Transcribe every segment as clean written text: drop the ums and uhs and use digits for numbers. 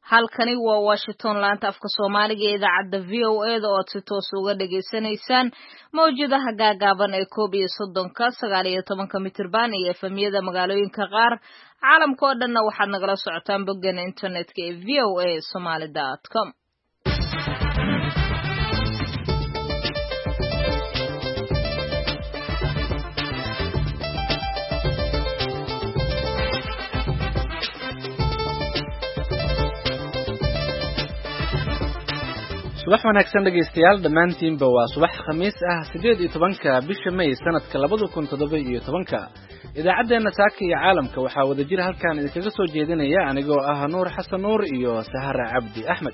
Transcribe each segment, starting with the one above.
halkani waa Washington laanta afka Soomaaliga ee idaacadda VOA da oo si toos uga dhageysanaysaan mawjadaha gaagaaban ee 13 mitirban iyo efemiyada magaalooyinka qaar caalamka oo dhanna waxaad nagala socotaan boggan internetka ee voasomali.com. subax wanaagsan dhageystayaal dhammaantiinba waa subax khamiis ah 18 bisha May sanadka 2017 idaacadeena saaka iyo caalamka waxaa wada jira halkaan idinkaga soo jeedinaya anigoo ah Nuur Xasan Nuur iyo Sahara Cabdi Axmed.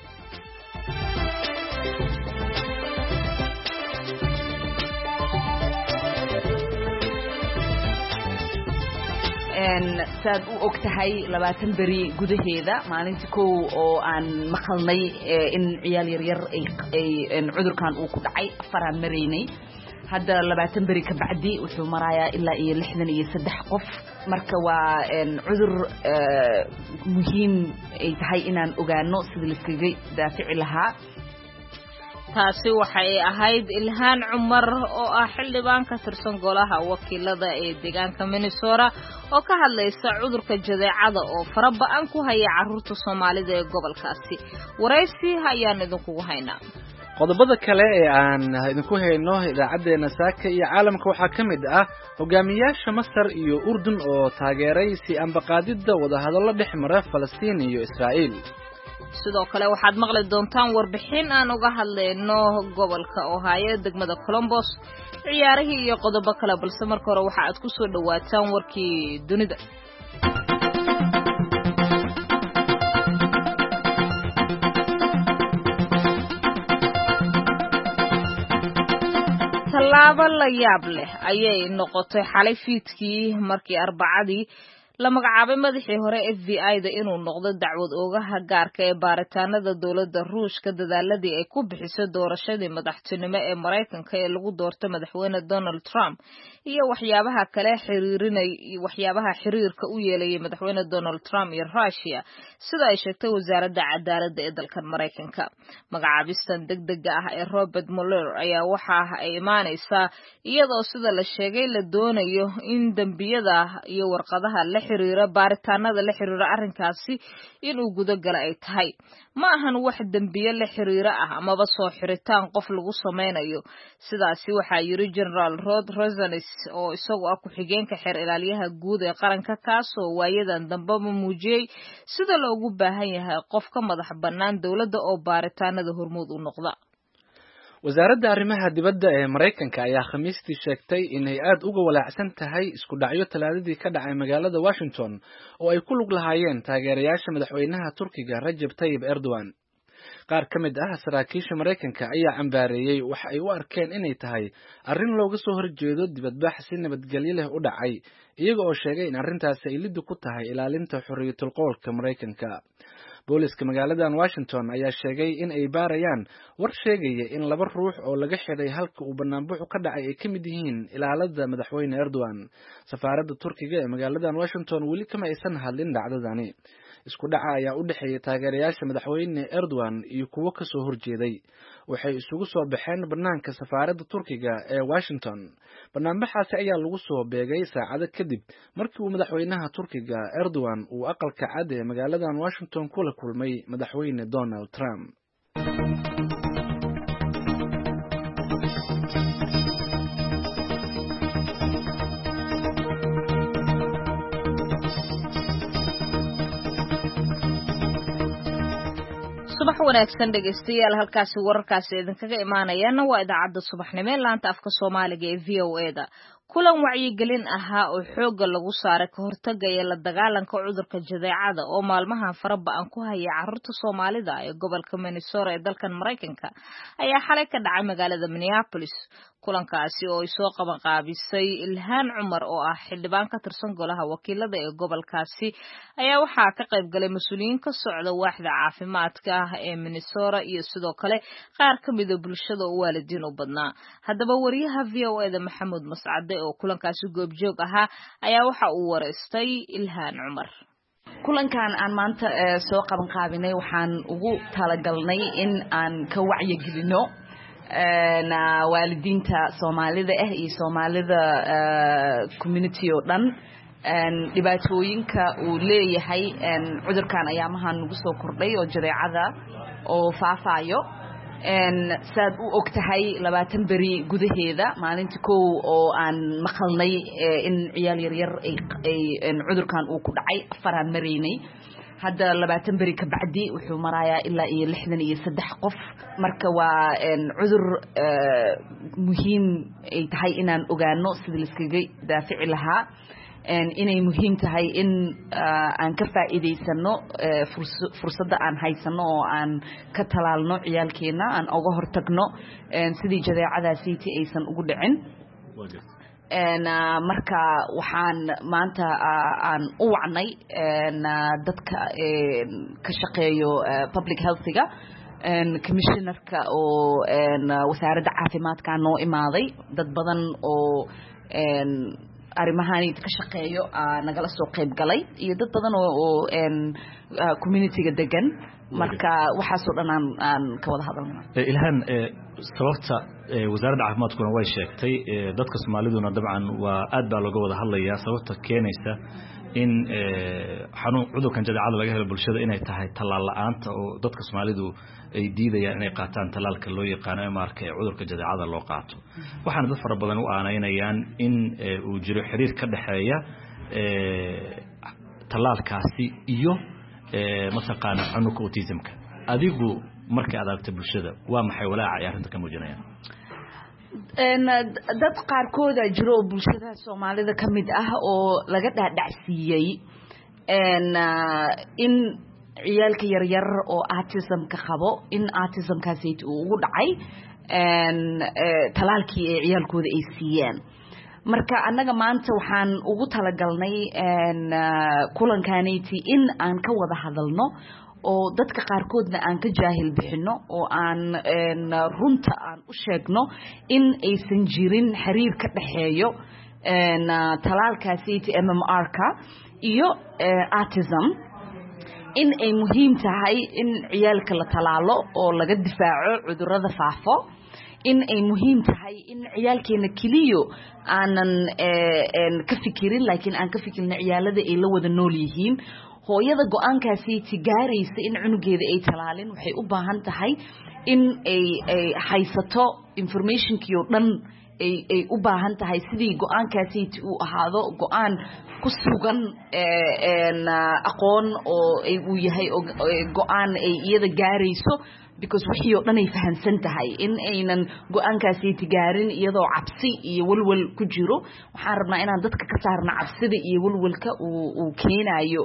saad u ogtahay 20 bari gudaheeda maalintii koow oo aan maqalnay in ciyaal yar ay cudurkan uu ku dhacay afaraan mareynay hadda 20 bari ka bacdi wuxuu marayaa ilaa iyo 63 qof marka waa cudur muhiim ay tahay inaan ogaano sida la iskaga daafici lahaa. taasi waxay ahayd Ilhaan Cumar oo ah xildhibaan ka tirsan golaha wakiilada ee deegaanka Minnesota oo ka hadlaysa cudurka jadeecada oo faraba'an ku haya carruurta Soomaalida ee gobolkaasi. Waraysi ayaan idinku haynaa. qodobada kale ee aan idinku hayno idaacadeena saaka iyo caalamka waxaa ka mid ah hogaamiyaasha Masar iyo Urdun oo taageeray si ambaqaadida wadahadallo dhexmara Falastiin iyo Israa'iil. sidoo kale waxaad maqli doontaan warbixin aan uga hadlayno gobolka Ohio degmada Columbus ciyaarihii iyo qodobo kale balse marka hore waxa aad ku soo dhawaataan warkii dunida. tallaabo la yaab leh ayay noqotay xalay fiidkii markii Arbacadii la magacaabay madaxii hore FBI-da inuu noqdo dacwad oogaha gaarka ee baaritaanada dawladda Ruushka dadaaladii ay ku bixisay doorashadii madaxtinimo ee Mareykanka ee lagu doortay madaxweyne Donald Trump iyo waxyaabaha kale xiriirka u yeelayay madaxweyne Donald Trump iyo Russia sida ay sheegtay wasaaradda cadaaladda ee dalkan Mareykanka. magacaabistan degdega ah ee Robert Mueller ayaa waxa ay imaanaysaa iyadoo sida la sheegay la doonayo in dambiyada iyo warqadaha la xiriira baaritaanada la xiriira arrinkaasi inuu gudo gala ay tahay. ma ahan wax dambiye la xiriira ah amaba soo xiritaan qof lagu sameynayo sidaasi waxaa yiri General Rod Rosenes oo isagu ah ku-xigeenka xeer ilaaliyaha guud ee qaranka kaasoo waayadan dambe muujiyay sida loogu baahan yahay qof ka madax bannaan dawladda oo baaritaanada hormuud u noqda. wasaaradda arrimaha dibadda ee Mareykanka ayaa Khamiistii sheegtay inay aad uga walaacsan tahay isku dhacyo talaadadii ka dhacay magaalada Washington oo ay ku lug lahaayeen taageerayaasha madaxweynaha Turkiga Recep Tayyip Erdogan. qaar ka mid ah saraakiisha Mareykanka ayaa cambaareeyay wax ay u arkeen inay tahay arrin looga soo horjeedo dibadbax si nabadgelyo leh u dhacay iyaga oo sheegay in arrintaasi ay lid ku tahay ilaalinta xorriyatul qowlka Mareykanka. booliska magaaladan Washington ayaa sheegay in ay baarayaan war sheegaya in 2 ruux oo laga xiray halka uu banaanbaxu ka dhacay ay ka mid yihiin ilaalada madaxweyne Erdogan. safaaradda Turkiga ee magaaladan Washington weli kama aysan hadlin dhacdadani. isku dhaca ayaa u dhaxeeyay taageerayaasha madaxweyne Erdogan iyo kuwo ka soo horjeeday. waxay isugu soo baxeen banaanka safaaradda Turkiga ee Washington. banaanbaxaasi ayaa lagu soo beegay saacado kadib markii uu madaxweynaha Turkiga Erdogan uu aqalka cad ee magaaladan Washington kula kulmay madaxweyne Donald Trump. subax wanaagsan dhageystayaal halkaasi wararkaasi idinkaga imaanayana waa idaacadda subaxnimo laanta afka Soomaaliga ee VOA da. kulan wacyigelin ahaa oo xooga lagu saaray ka hortagga iyo la dagaalanka cudurka jadeecada oo maalmahan faraba'an ku haya carruurta Soomaalida ee gobolka Minnesota ee dalkan Mareykanka ayaa xalay ka dhacay magaalada Minneapolis. kulankaasi oo soo qaban qaabisay Ilhaan Cumar oo ah xildhibaan ka tirsan golaha wakiilada ee gobolkaasi ayaa waxaa ka qayb galay mas'uuliyiin ka socda waaxda caafimaadka ee Minnesota iyo sidoo kale qaar ka mid ah bulshada oo waalidiin u badnaa. haddaba wariyaha VOA da Maxamed Mascade oo kulankaasi goobjoog ahaa ayaa waxa uu wareystay Ilhaan Cumar. kulankan aan maanta soo qaban qaabinay waxaan ugu talagalnay in aan ka wacyi gelino waalidiinta Soomaalida iyo Soomaalida community oo dhan dhibaatooyinka uu leeyahay cudurkan ayaamahan ugu soo kordhay oo jadeecada oo faafayo saad u ogtahay 20 bari gudaheeda maalintii koow oo aan maqalnay in ciyaal yaryar ay cudurkan uu ku dhacay afaraan mareynay hadda 20 bari ka bacdi wuxuu marayaa ilaa 63 qof marka waa cudur muhiim ay tahay inaan ogaano sida la iskaga daafici lahaa inay muhiim tahay in aan ka faa'iideysano fursadda aan haysano oo aan ka talaalno ciyaalkeena aan uga hortagno sidii jadeecadaasi aysan ugu dhicin marka waxaan maanta aan u wacnay dadka ka shaqeeyo public health-ga commissionerka oo wasaaradda caafimaadka noo imaaday dad badan oo arimahan ka shaqeeyo nagala soo qayb galay iyo dad badan oo community-ga degan marka waxa soo dhan aan ka wada hadalnaa ilhan sababta wasaaradda caafimaadkuna way sheegtay dadka Soomaaliduna dabcan waa aad baa looga wada hadlayaa sababta keenaysa in xanuun cudurkan jadeecada laga helo bulshada inay tahay talaal la'aanta oo dadka Soomaalidu ay diidayaan inay qaataan talaalka loo yaqaan marka cudurka jadeecada loo qaato waxaan dad fara badan u aaneynayaan in uu jiro xiriir ka dhaxeeya talaalkaasi iyo masaqaana xanuunka autismka adigu markay aad bulshada waa maxay walaaca ay arrinta ka muujinayaan dad qaarkood jiro bulshada Soomaalida kamid ah oo laga dhaadhacsiiyay in ciyaalka yaryar oo autism-ka qabo in autism-kaasi uu ugu dhacay talaalkii ay ciyaalkooda ay siiyeen marka anaga maanta waxaan ugu talagalnay kulankaanayti in aan ka wada hadalno oo dadka qaarkoodna aan ka jaahil bixino oo aan runta aan u sheegno in aysan jirin xiriir ka dhaxeeyo talaalkaasi MMR-ka iyo autism in ay muhiim tahay in ciyaalka la talaalo oo laga difaaco cudurrada faafo in ay muhiim tahay in ciyaalkeena kaliyo aanan ka fikirin laakiin aan ka fikirno ciyaalada ay la wada nool yihiin hooyada go'aankaasi tigaaraysa in cunugeeda ay talaalin waxay u baahan tahay in ay haysato informationkii oo dhan ay u baahan tahay sidii go'aankaasi uu ahaado go'aan ku sugan aqoon oo ay uu yahay go'aan ay iyada gaarayso because wixii oo dhan ay fahansan tahay in aynan go'aankaasi tigaarin iyadoo cabsi iyo walwal ku jiro waxaan rabnaa inaan dadka ka saarno cabsida iyo walwalka uu keenayo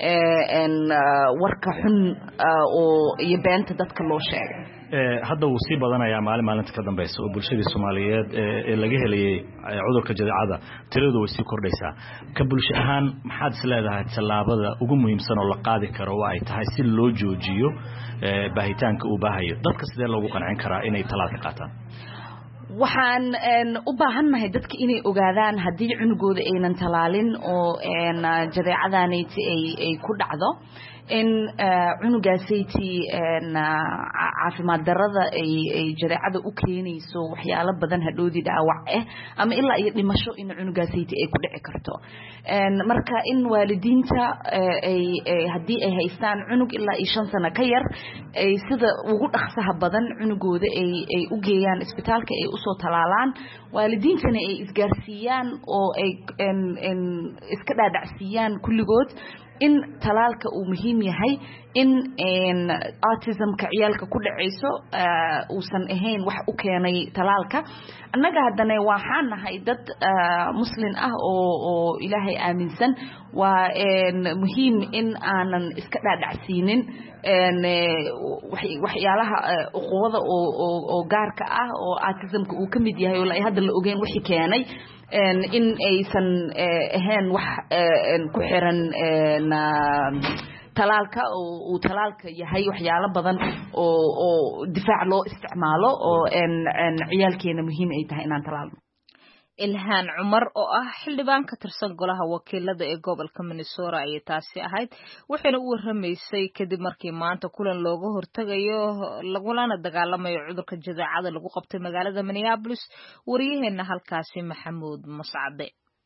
warka xun oo iyo beenta dadka loo sheegay hadda uu sii badanayaa maalinta ka dambaysa oo bulshada Soomaaliyeed ee laga helay cudurka jadeecada tiradu way sii kordhaysaa ka bulsho ahaan maxaad isleedahay talaabada ugu muhiimsan oo la qaadi karo waa ay tahay si loo joojiyo baahitaanka uu baahayo dadka sidee loogu qancin karaa inay talaalka qaataan waxaan u baahannahay dadka inay ogaadaan haddii cunugooda aynan talaalin oo jadeecadaanayti ay ku dhacdo in cunugaasaytii caafimaad darrada ay jadeecada u keenayso waxyaalo badan hadhoodii dhaawac ama ilaa iyo dhimasho in cunugaasaytii ay ku dhici karto marka in waalidiinta haddii ay haystaan cunug ilaa iyo 5 sano ka yar ay sida ugu dhaqsaha badan cunugooda ay u geeyaan isbitaalka ay usoo talaalaan waalidiintana ay isgaarsiiyaan oo ay iska dhaadhacsiiyaan kulligood in talaalka uu muhiim yahay in autism-ka ciyaalka ku dhacayso uusan ahayn wax u keenay talaalka annaga haddana waxaan nahay dad muslim ah oo ilaahay aaminsan waa muhiim in aanan iska dhaadhacsiinin waxyaalaha uquwada oo gaarka ah oo autism-ka uu ka mid yahay oo hadda la ogeyn wixii keenay in aysan ahayn wax ku xiran talaalka uu talaalka yahay waxyaalo badan oo difaac loo isticmaalo oo ciyaalkeena muhiim ay tahay inaan talaalno ilhaan cumar oo ah xildhibaan ka tirsan golaha wakiilada ee gobolka Minnesota ayay taasi ahayd waxayna u waramaysay kadib markii maanta kulan looga hortagayo lagulana dagaalamayo cudurka jadeecada lagu qabtay magaalada Minneapolis wariyaheena halkaasi Maxamuud Mascade.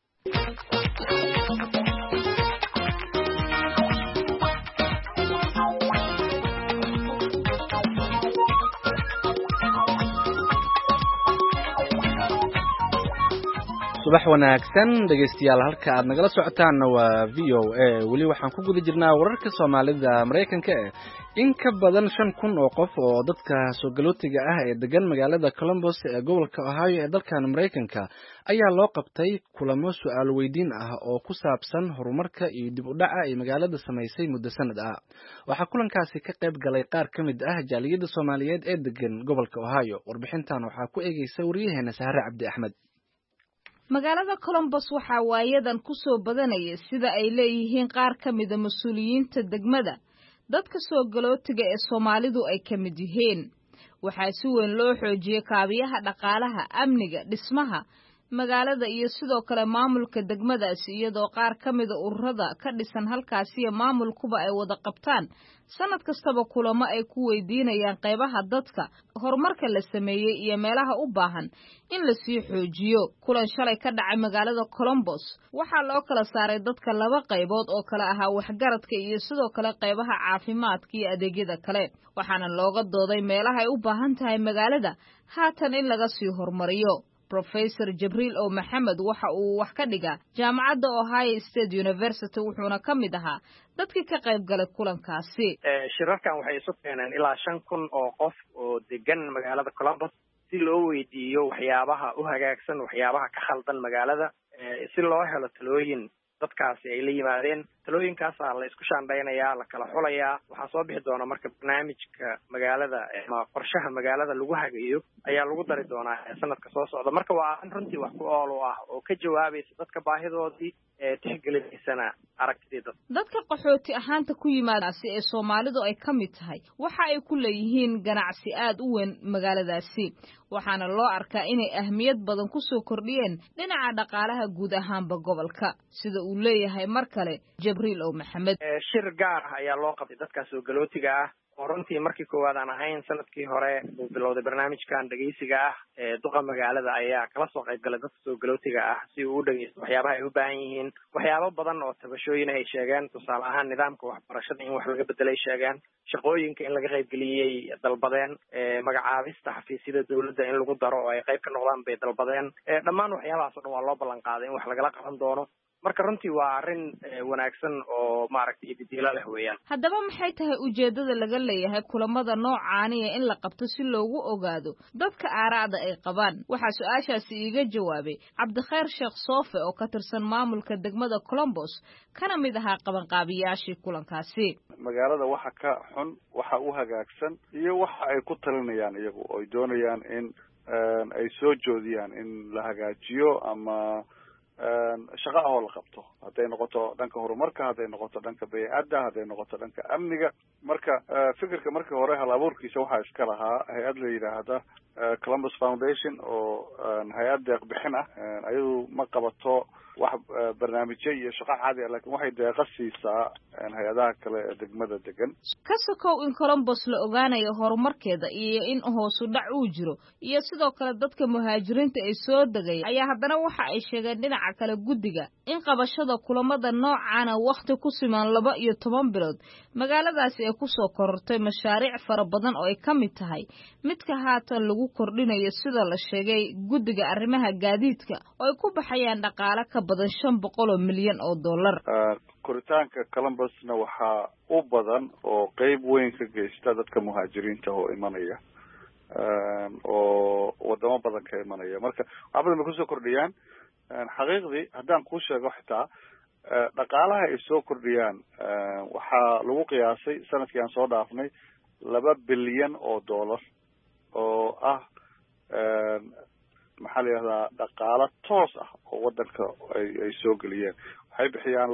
subax wanaagsan dhageystayaal halka aad nagala socotaan waa VOA wali waxaan ku guda jirnaa wararka Soomaalida Mareykanka in ka badan 5,000 oo qof oo dadka soo galootiga ah ee degan magaalada Columbus ee gobolka Ohio ee dalkan Mareykanka ayaa loo qabtay kulamo su'aal weydiin ah oo ku saabsan horumarka iyo dib u dhaca ay magaalada sameysay muddo sanad ah waxa kulankaasi ka qayb galay qaar kamid ah jaaliyada Soomaaliyeed ee degan gobolka Ohio warbixintan waxa ku eegaysa wariyaheena Sahre Cabdi Axmed. magaalada Columbus waxa waayadan ku soo badanaya sida ay leeyihiin qaar kamid ah mas'uuliyiinta degmada dadka soo galootiga ee Soomaalidu ay kamid yihiin waxa si weyn loo xoojiyay kaabiyaha dhaqaalaha amniga dhismaha magaalada iyo sidoo kale maamulka degmadaasi iyadoo qaar kamid ah ururada ka dhisan halkaasi maamulkuba ay wada qabtaan sanad kastaba kulamo ay ku weydiinayaan qaybaha dadka horumarka la sameeyay iyo meelaha u baahan in la sii xoojiyo kulan shalay ka dhacay magaalada Columbus waxa loo kala saaray dadka laba qaybood oo kala ahaa waxgaradka iyo sidoo kale qaybaha caafimaadka iyo adeegyada kale waxaana looga dooday meelaha ay u baahan tahay magaalada haatan in laga sii horumariyo Professor Jibril O Maxamed waxa uu wax ka dhigaa jaamacadda Ohio State University wuxuuna ka mid ahaa dadkii ka qayb galay kulankaasi. Shirarkan waxay isu keeneen ilaa 5,000 oo qof oo degan magaalada Columbus si loo weydiiyo waxyaabaha u hagaagsan waxyaabaha ka khaldan magaalada si loo helo talooyin dadkaasi ay la yimaadeen talooyinkaas la isku shaandhaynayaa la kala xulayaa waxaa soo bixi doona marka barnaamijka magaalada ama qorshaha magaalada lagu hagayo ayaa lagu dari doonaa sanadka soo socda marka waa runtii wax ku ool ah oo ka jawaabaysa dadka baahidoodii tixgelinaysa aragtida dadka qaxooti ahaanta ku yimaadaasi ee Soomaalidu ay kamid tahay waxa ay ku leeyihiin ganacsi aad u weyn magaaladaasi waxaana loo arkaa inay ahmiyad badan ku soo kordhiyeen dhinaca dhaqaalaha guud ahaanba gobolka sida uu leeyahay mar kale Jibril O Maxamed shir gaar ah ayaa loo qabtay dadka soo galootiga ah oo runtii markii koowaad aan ahayn sanadkii hore uu bilowday barnaamijkan dhageysiga ah duqa magaalada ayaa kala soo qayb galay dadka soo galootiga ah si uu u dhageysto waxyaabaha ay u baahan yihiin waxyaabo badan oo tabashooyin ay sheegeen tusaale ahaan nidaamka waxbarashada in wax laga bedelay sheegeen shaqooyinka in laga qayb geliyay dalbadeen magacaabista xafiisyada dawladda in lagu daro oo ay qayb ka noqdaan bay dalbadeen dhammaan waxyaabahaas oo dhan waa loo ballan qaaday in wax lagala qaban doono marka runtii waa arrin wanaagsan oo maaragtay didiila leh weeyaan haddaba maxay tahay ujeedada laga leeyahay kulamada noocaani in la qabto si loogu ogaado dadka aaraada ay qabaan waxa su'aashaasi iiga jawaabay Cabdikhair Sheekh Soofe oo ka tirsan maamulka degmada Columbus kana mid ahaa qabanqaabiyaashii kulankaasi magaalada waxa ka xun waxa u hagaagsan iyo waxa ay ku talinayaan iyagu oo ay doonayaan in ay soo joodiyaan in la hagaajiyo ama shaqa oo la qabto haday noqoto dhanka horumarka haday noqoto dhanka bay'adda haday noqoto dhanka amniga marka fikirka markii hore hal abuurkiisa waxa iska lahaa hay'ad la yiraahdo Columbus Foundation oo hay'ad deeq bixin ah ayadu ma qabato wax barnaamijyo iyo shaqo caadi ah laakiin waxay deeq siisaa hay'adaha kale ee degmada degan kasokow in Columbus la ogaanayo horumarkeeda iyo in hoos u dhac uu jiro iyo sidoo kale dadka muhaajiriinta ay soo degay ayaa haddana waxa ay sheegeen dhinaca kale guddiga in qabashada kulamada noocan ah waqti ku siman 12 bilood magaaladaasi ay ku soo korortay mashaariic fara badan oo ay kamid tahay midka haatan lagu kordhinayo sida la sheegay guddiga arrimaha gaadiidka oo ay ku baxayaan dhaqaale ka badan 500 milyan oo dollar koritaanka Columbusna waxa u badan oo qayb weyn ka geysta dadka muhaajiriinta oo imanaya oo wadamo badan ka imanaya marka waxa badan ku soo kordhiyaan xaqiiqdii haddaan ku sheego xitaa dhaqaalaha ay soo kordhiyaan waxa lagu qiyaasay sanadkii aan soo dhaafnay 2 bilyan oo dollar oo ah maxaa la yiraahdaa dhaqaale toos ah oo wadanka ay soo geliyeen waxay bixiyaan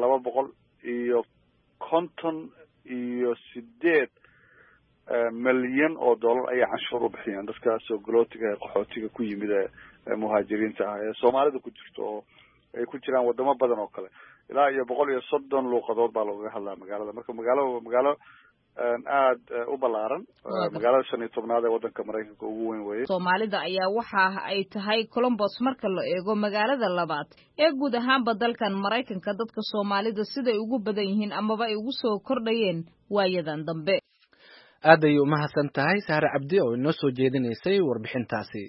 258 milyan oo dollar ayay canshuur u bixiyaan dadka soo galootiga ee qaxootiga ku yimid muhaajiriinta ah ee soomaalida ku jirto oo ay ku jiraan wadamo badan oo kale ilaa iyo 130 luuqadood baa looga hadlaa magaalada. marka magaalo aada u ballaaran, magaalada 15aad ee wadanka Mareykanka ugu weyn weeye. Soomaalida ayaa waxa ay tahay Columbus marka la eego magaalada labaad ee guud ahaanba dalkan Mareykanka. dadka Soomaalida siday ugu badan yihiin amaba ay ugu soo kordhayeen waayadan dambe. aad ay u mahadsan tahay Sahar Cabdi oo inoo soo jeedinaysay warbixintaasi.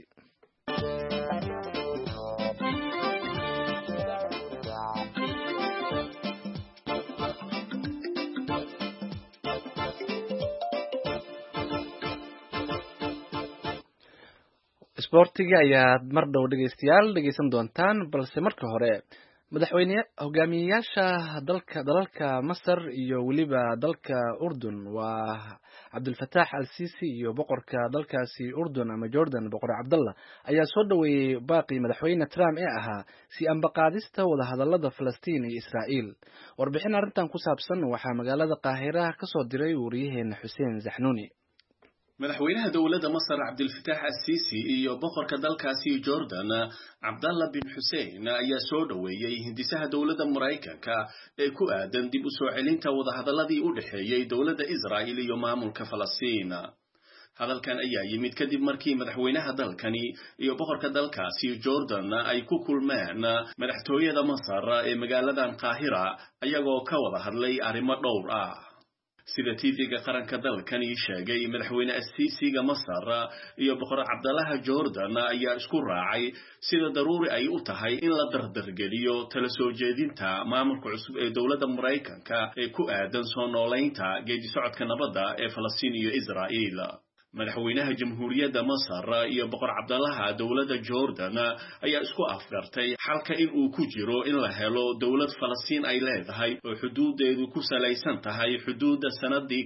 Sportiga ayaa mar dhow dhegeysan doontaan, balse marka hore hogaamiyayaasha dalalka Masar iyo weliba dalka Urdun waa Cabdulfataax al-Sisi iyo boqorka dalkaasi Urdun ama Jordan boqor Cabdallah ayaa soo dhaweeyay baaqi madaxweyne Trump ee ahaa si ambaqaadista wadahadalada Falastiin iyo Israa'iil. Warbixin arrintan ku saabsan waxaa magaalada Qaahira ka soo diray wariyaheena Xuseen Zaxnuuni. madaxweynaha dowladda Masar Cabdulfataax al-Sisi iyo boqorka dalkaasi Jordan Cabdallah bin Hussein ayaa soo dhaweeyay hindisaha dowladda Mareykanka ee ku aadan dib u soo celinta wadahadaladii u dhaxeeyay dowladda Israa'iil iyo maamulka Falastiin. hadalkan ayaa yimid kadib markii madaxweynaha dalkani iyo boqorka dalkaasi Jordan ay ku kulmeen madaxtooyada Masar ee magaaladan Qaahira ayagoo ka wada hadlay arrimo dhowr ah. sida TV-ga qaranka dalkani sheegay madaxweyne al-Sisiga Masar iyo boqor Cabdallah Jordan ayaa isku raacay sida daruuri ay u tahay in la dardargeliyo tala soo jeedinta maamulka cusub ee dowladda Mareykanka ee ku aadan soo nooleynta geedi socodka nabadda ee Falastiin iyo Israa'iil. madaxweynaha jamhuuriyadda Masar iyo boqor Cabdallah dowladda Jordan ayaa isku afgartay xalka in uu ku jiro in la helo dowlad Falastiin ay leedahay oo xuduudeedu ku salaysan tahay xuduudda sanadii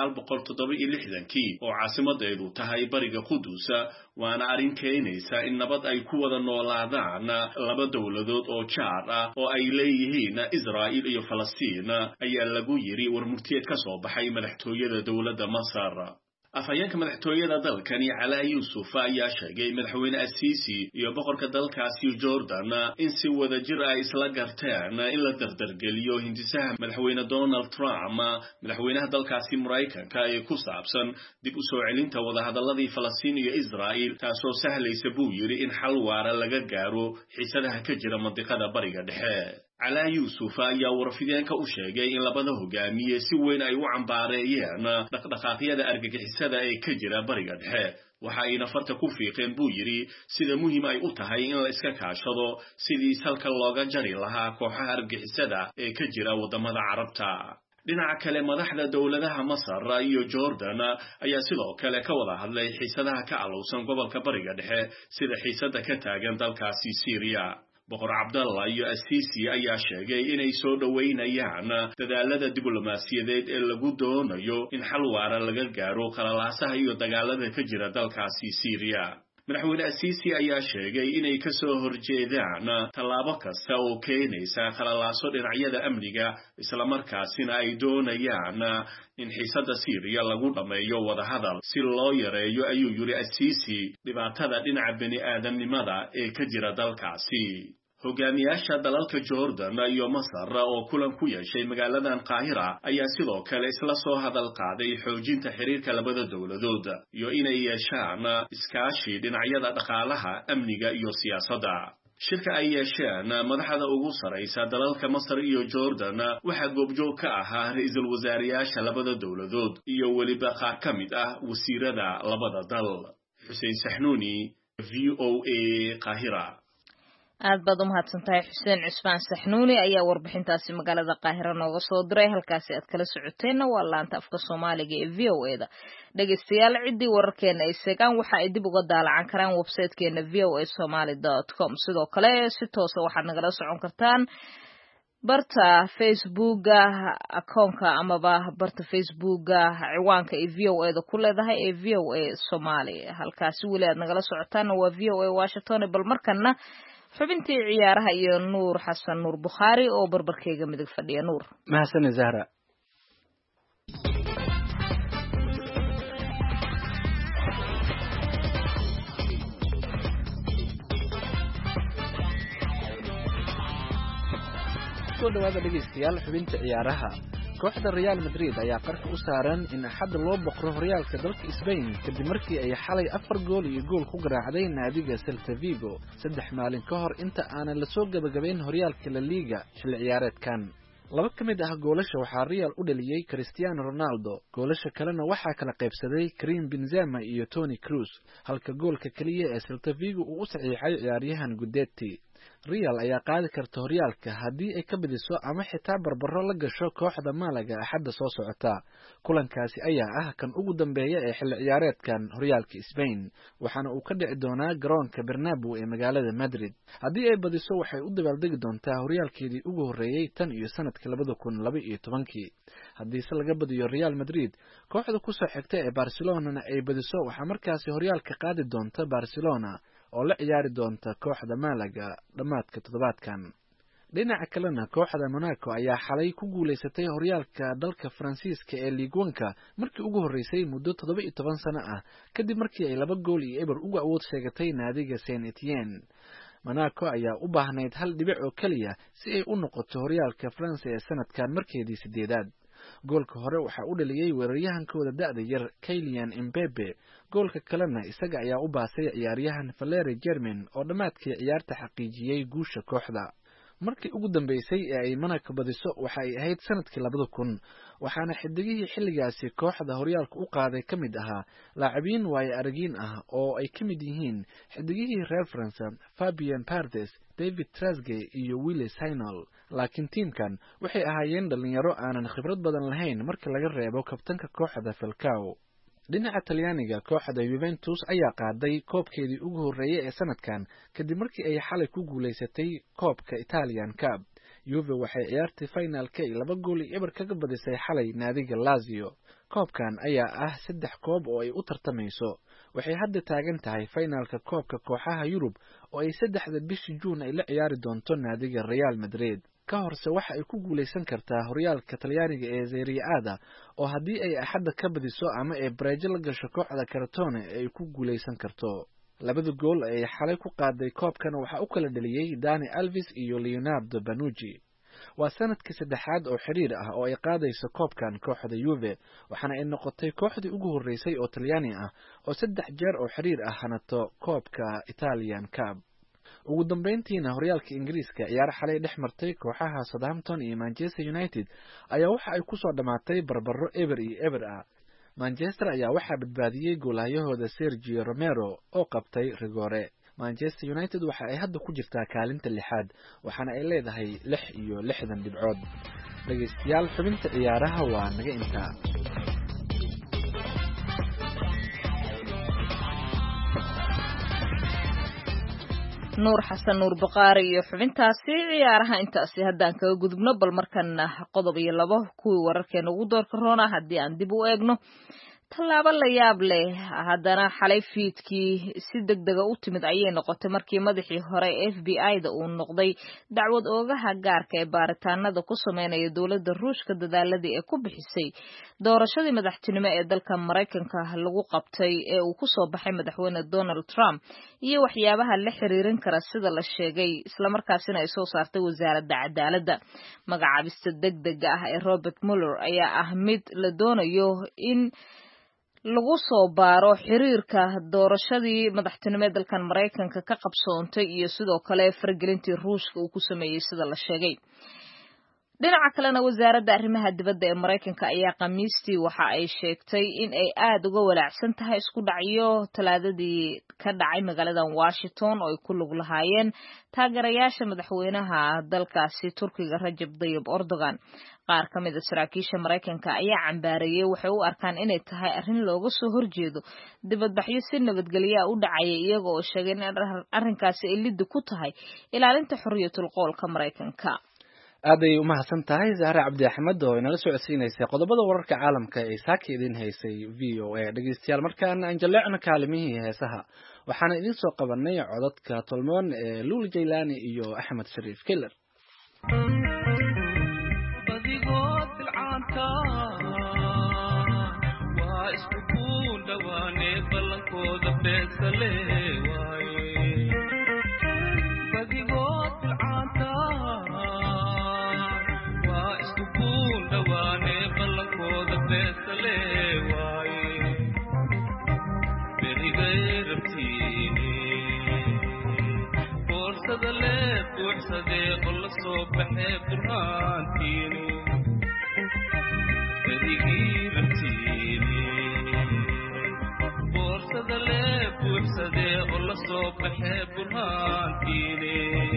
1967 oo caasimadeedu tahay bariga Qudus, waana arrin keenaysa in nabad ay ku wada noolaadaan laba dowladood oo jaar ah oo ay leeyihiin Israa'iil iyo Falastiin, ayaa lagu yiri warmurtiyeed ka soo baxay madaxtooyada dowladda Masar. afhayeenka madaxtooyada dalkani Calaa Yuusuf ayaa sheegay madaxweyne al-Sisi iyo boqorka dalkaasi Jordan in si wada jir ay isla garteen in la dardargeliyo hindisaha madaxweyne Donald Trump madaxweynaha dalkaasi Mareykanka ee ku saabsan dib u soo celinta wadahadaladii Falastiin iyo Israa'iil, taasoo sahlaysa buu yiri in xal waara laga gaaro xiisadaha ka jira mandiqada bariga dhexe. Calaa Yuusuf ayaa warfideenka u sheegay in labada hogaamiye si weyn ay u cambaareeyeen dhaqdhaqaaqyada argagixisada ee ka jira bariga dhexe. waxa ayna farta ku fiiqeen buu yiri sida muhiim ay u tahay in la iska kaashado sidii salka looga jari lahaa kooxaha argagixisada ee ka jira wadamada Carabta. dhinaca kale madaxda dowladaha Masar iyo Jordan ayaa sidoo kale ka wada hadlay xiisadaha ka alowsan gobolka bariga dhexe sida xiisada ka taagan dalkaasi Syria. boqor Cabdallah iyo al-Sisi ayaa sheegay inay soo dhaweynayaan dadaalada diblomaasiyadeed ee lagu doonayo in xal waara laga gaaro qalalaasaha iyo dagaalada ka jira dalkaasi Syria. madaxweyne al-Sisi ayaa sheegay inay ka soo horjeedaan tallaabo kasta oo keenaysa qalalaaso dhinacyada amniga, isla markaasina ay doonayaan in xiisada Syria lagu dhameeyo wadahadal si loo yareeyo, ayuu yiri al-Sisi, dhibaatada dhinaca bini'aadanimada ee ka jira dalkaasi. hogaamiyaasha dalalka Jordan iyo Masar oo kulan ku yeeshay magaaladan Qaahira ayaa sidoo kale isla soo hadal qaaday xoojinta xiriirka labada dowladood iyo inay yeeshaan iskaashi dhinacyada dhaqaalaha, amniga iyo siyaasadda. shirka ay yeesheen madaxda ugu sareysa dalalka Masar iyo Jordan waxa goobjoog ka ahaa ra'iisul wasaarayaasha labada dowladood iyo waliba qaar ka mid ah wasiirada labada dal. Xuseen Saxnuuni, VOA, Qaahira. aad baad u mahadsantahay Xuseen Cusmaan Saxnuuni ayaa warbixintaasi magaalada Qaahira nooga soo diray. halkaasi aad kala socoteenna waa laanta afka Soomaaliga ee VOA-da. dhageystayaal ciddii wararkeena ay seegaan waxa ay dib uga daalacan karaan website-keena voasomali.com. sidoo kale si toos ah waxaad nagala socon kartaan barta Facebooka akoonka amaba barta Facebooka ciwaanka ee VOA-da ku leedahay ee VOA Somali. halkaasi weli aad nagala socotaana waa VOA Washington. bal markana xubintii ciyaaraha iyo Nuur Xasan Nuur Bukhari oo barbarkeyga midig fadhiya. Nuur, mahadsan Zahra. kusoo dhawaada dhegaystayaal xubinta ciyaaraha. kooxda Real Madrid ayaa qarka u saaran in axad loo boqro horyaalka dalka Spain kadib markii ay xalay 4 gool iyo gool ku garaacday naadiga Celta Vigo 3 maalin ka hor inta aanan la soo gabagabeyn horyaalka La Liga xilli ciyaareedkan. laba ka mid ah goolasha waxaa Real u dhaliyay Cristiano Ronaldo, goolasha kalena waxaa kala qaybsaday Karim Benzema iyo Toni Kroos, halka goolka kaliya ee Celta Vigo uu u saxiixay ciyaaryahan Gudetti. Real ayaa qaadi karta horyaalka haddii ay ka badiso ama xitaa barbaro la gasho kooxda Malaga axadda soo socota. kulankaasi ayaa ah kan ugu dambeeya ee xilli ciyaareedkan horyaalka Spain, waxaana uu ka dhici doonaa garoonka Bernabeu ee magaalada Madrid. haddii ay badiso waxay u dabaaldegi doontaa horyaalkeedii ugu horeeyay tan iyo sanadkii 2012. haddiise laga badiyo Real Madrid, kooxda ku soo xigta ee Barcelona ay badiso waxaa markaasi horyaalka qaadi doonta Barcelona oo la ciyaari doonta kooxda Malaga dhamaadka toddobaadkan. dhinaca kalena kooxda Monaco ayaa xalay ku guuleysatay horyaalka dalka Faransiiska ee Ligue 1 markii ugu horeysay muddo 17 sano ah kadib markii ay 2 gool iyo eber uga awood sheegatay naadiga Saint-Étienne. Monaco ayaa u baahnayd hal dhibic oo kaliya si ay u noqoto horyaalka France ee sanadkan markeedii 8aad. goolka hore waxaa u dhaliyay weeraryahankooda da'da yar Kylian Mbappe, goolka kalena isaga ayaa u baasay ciyaaryahan Valery Germain oo dhamaadkii ciyaarta xaqiijiyay guusha kooxda. markii ugu dambeysay ee ay Monaco badiso waxa ay ahayd sanadkii 2000, waxaana xidigihii xilligaasi kooxda horyaalka u qaaday ka mid ahaa laacibiin waayo aragiin ah oo ay ka mid yihiin xidigihii reer France Fabien Barthez, David Trezeguet iyo Willy Sagnol. laakiin tiimkan waxay ahaayeen dhalinyaro aanan khibrad badan lahayn marka laga reebo kabtanka kooxda Falcao. dhinaca Talyaaniga, kooxda Juventus ayaa qaaday koobkeedii ugu horeeyay ee sanadkan kadib markii ay xalay ku guuleysatay koobka Italian Cup. Juve waxay ciyaartay finalka 2 gool iyo eber kaga badisay xalay naadiga Lazio. koobkan ayaa ah 3 koob oo ay u tartamayso. waxay hadda taagan tahay finalka koobka kooxaha Yurub oo ay 3 bishii Juun ay la ciyaari doonto naadiga Real Madrid. ka horse waxa ay ku guuleysan kartaa horyaalka Talyaaniga ee Serie A oo haddii ay axadda ka badiso ama ay Brazil la gasho kooxda Crotone ay ku guuleysan karto. 2 gool ay xalay ku qaaday koobkan waxa u kala dhaliyay Dani Alves iyo Leonardo Bonucci. waa sanadkii 3aad oo xiriir ah oo ay qaadayso koobkan kooxda Juve, waxaana ay noqotay kooxdii ugu horeysay oo Talyaani ah oo 3 jeer oo xiriir ah hanato koobka Italian Cup. ugu dambeyntiina horyaalka Ingiriiska ciyaar xalay dhex martay kooxaha Southampton iyo Manchester United ayaa waxa ay ku soo dhamaatay barbaro eber iyo eber ah. Manchester ayaa waxaa badbaadiyay goolahayahooda Sergio Romero oo qabtay rigore. Manchester United waxa ay hadda ku jirtaa kaalinta 6aad, waxaana ay leedahay 66 dhibcood. dhageystayaal, xubinta ciyaaraha waa naga intaa. nuur xasan nuur baqaari iyo xubintaasi ciyaaraha intaasi haddaan kaga gudubno, bal markana qodob iyo 2 kuwii wararkeena ugu doorka roona haddii aan dib u eegno. tallaabo la yaab leh haddana xalay fiidkii si degdega u timid ayay noqotay markii madaxii hore FBI-da uu noqday dacwad oogaha gaarka ee baaritaanada ku sameynaya dowladda Ruushka dadaaladii ay ku bixisay doorashadii madaxtinimo ee dalka Mareykanka lagu qabtay ee uu ku soo baxay madaxweyne Donald Trump iyo waxyaabaha la xiriirin kara sida la sheegay isla markaasina ay soo saartay wasaaradda cadaaladda. magacaabista degdega ah ee Robert Mueller ayaa ah mid la doonayo in lagu soo baaro xiriirka doorashadii madaxtinimo ee dalkan Mareykanka ka qabsoontay iyo sidoo kale faragelintii Ruushka uu ku sameeyay sida la sheegay. dhinaca kalena wasaaradda arrimaha dibadda ee Mareykanka ayaa Khamiistii waxa ay sheegtay in ay aad uga walaacsan tahay isku dhacyo talaadadii ka dhacay magaalada Washington oo ay ku lug lahaayeen taageerayaasha madaxweynaha dalkaasi Turkiga Rajab Tayyip Erdogan. qaar ka mid ah saraakiisha Mareykanka ayaa cambaareeyay waxay u arkaan inay tahay arrin looga soo horjeedo dibadbaxyo si nabadgelyo u dhacaya iyaga oo sheegay in arrinkaasi ay lid ku tahay ilaalinta xorriyatul qowlka Mareykanka. aaday u mahadsan tahay Zahra Cabdi Axmed oo inala soo codsiinaysay qodobada wararka caalamka ee saaka idin haysay VOA. dhageystayaal, markaana aan jaleecno kaalimihii heesaha waxaana idin soo qabanay codadka tolmoon ee Luul Jaylani iyo Axmed Shariif Keller. baxee burhaantiini berigii ratiini boorsada lee buuxsadee oo la soo baxee burhaantiini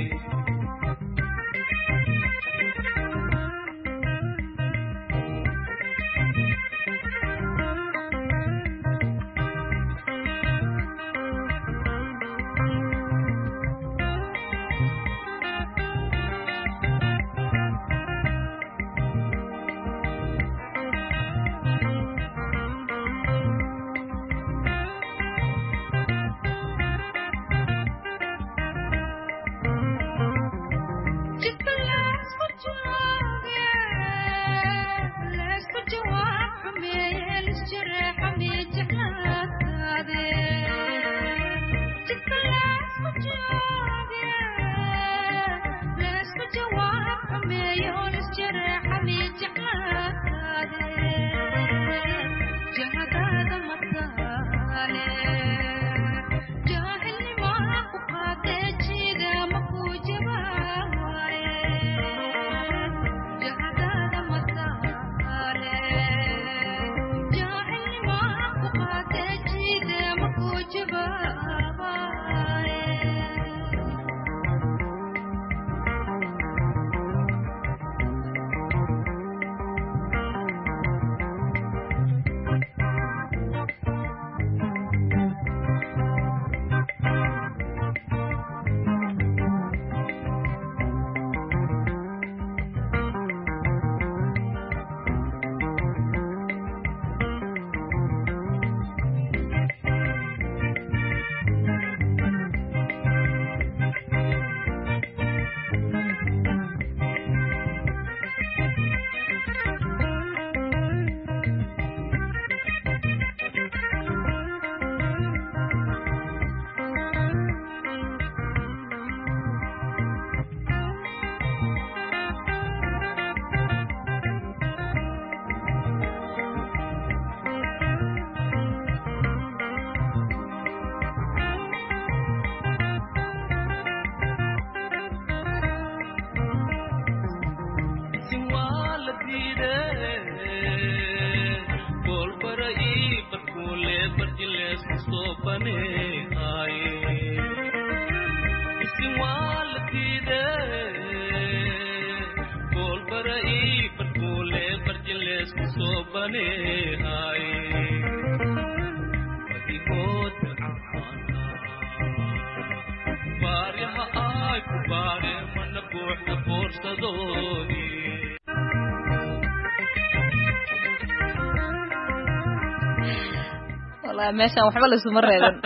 meeshaan waxba la isuma reeban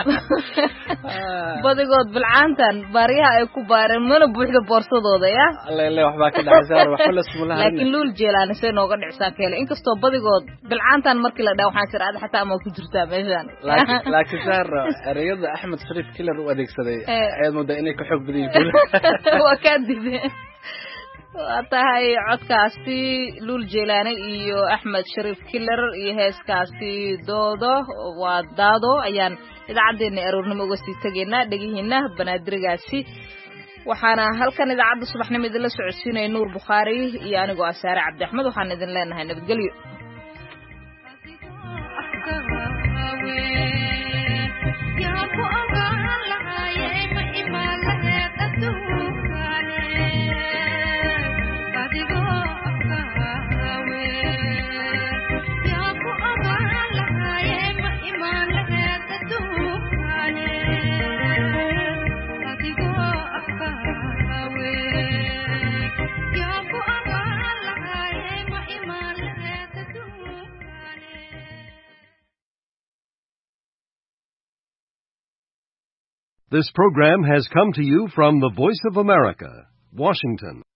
badigood bilcaantan baariyaha ay ku baareen mana buuxda boorsadooda ya alle waxbaa ka dhacaysaa waxba la isuma lahayn laakiin luul jeelaan see nooga dhicsaa keele inkastoo badigood bilcaantan markii la dhaa waxaan sir aad xataa ama ku jirtaa meeshaan laakiin saar erayada Axmed Shariif Killer u adeegsaday ayad moodaa inay ka xoog badan yihiin waa ka dibay waa tahay codkaasi luul jeelaani iyo Axmed Shariif Killer iyo heeskaasi doodo waa daado ayaan idaacadeena aroornimo uga sii tageynaa dhagihiina banaadirigaasi waxaana halkan idaacadda subaxnimo idinla socodsiinay Nuur Bukhaari iyo anigoo Asaare Cabdi Axmed waxaan idin leenahay nabadgelyo This program has come to you from the Voice of America, Washington.